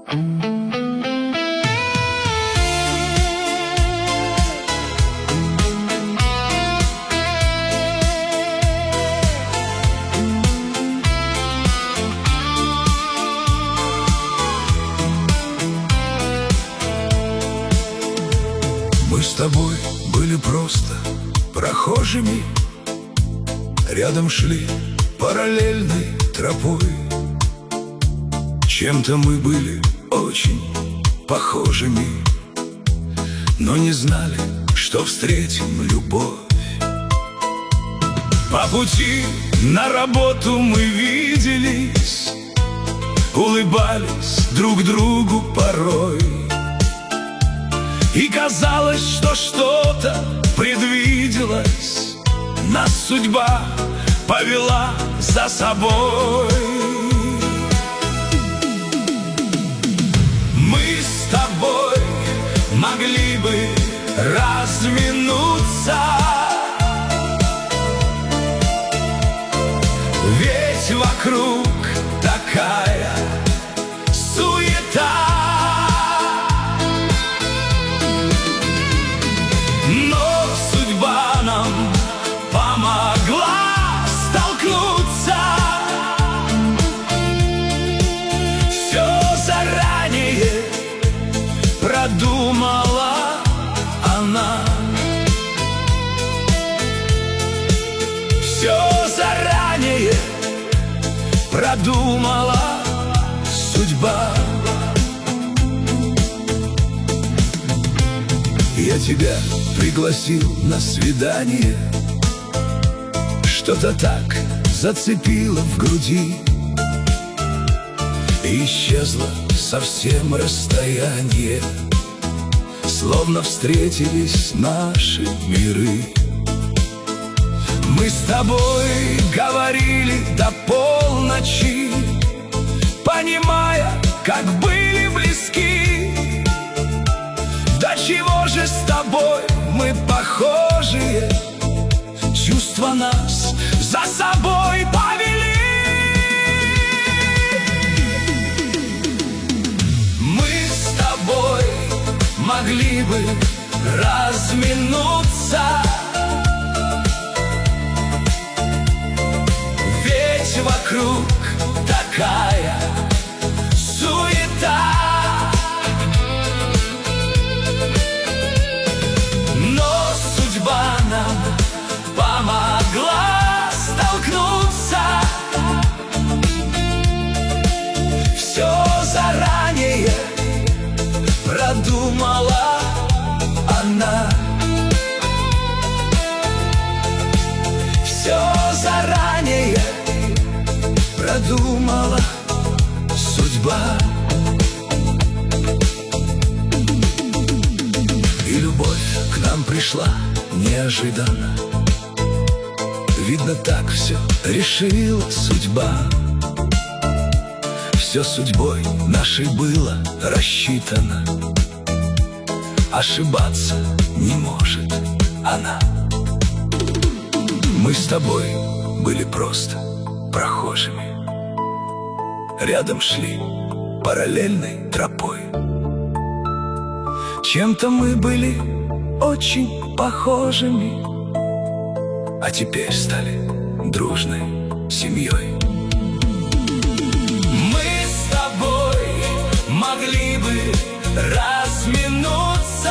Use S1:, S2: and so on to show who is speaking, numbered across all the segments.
S1: Мы с тобой были просто прохожими, рядом шли параллельной тропой. Чем-то мы были очень похожими, но не знали, что встретим любовь. По пути на работу мы виделись, улыбались друг другу порой. И казалось, что что-то предвиделось, нас судьба повела за собой. Мы с тобой могли бы разминуться, ведь вокруг такая суета. Но судьба нам помогла столкнуться. Все заранее продумала она. Все заранее продумала судьба. Я тебя пригласил на свидание, что-то так зацепило в груди, и исчезло совсем расстояние, словно встретились наши миры. Мы с тобой говорили до полночи, понимая, как были близки. До чего же с тобой мы похожие, чувства нас за собой повели. Мы с тобой могли бы разминуться, ведь вокруг такая суета. Но судьба нам помогла столкнуться. Все заранее продумала она. Все заранее продумала судьба. И любовь к нам пришла неожиданно. Видно, так все решила судьба. Все судьбой нашей было рассчитано. Ошибаться не может она. Мы с тобой были просто прохожими, рядом шли параллельной тропой. Чем-то мы были очень похожими, а теперь стали дружной семьей. Мы с тобой могли бы разминуться,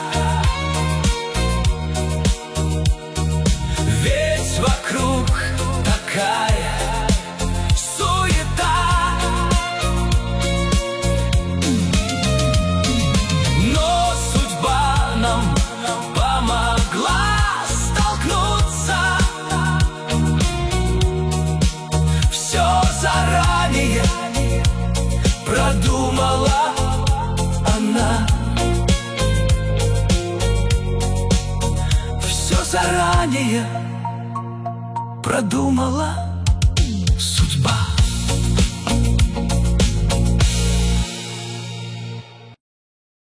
S1: ведь вокруг такая суета. Но судьба нам помогла столкнуться. Все заранее продумала она. Все заранее продумала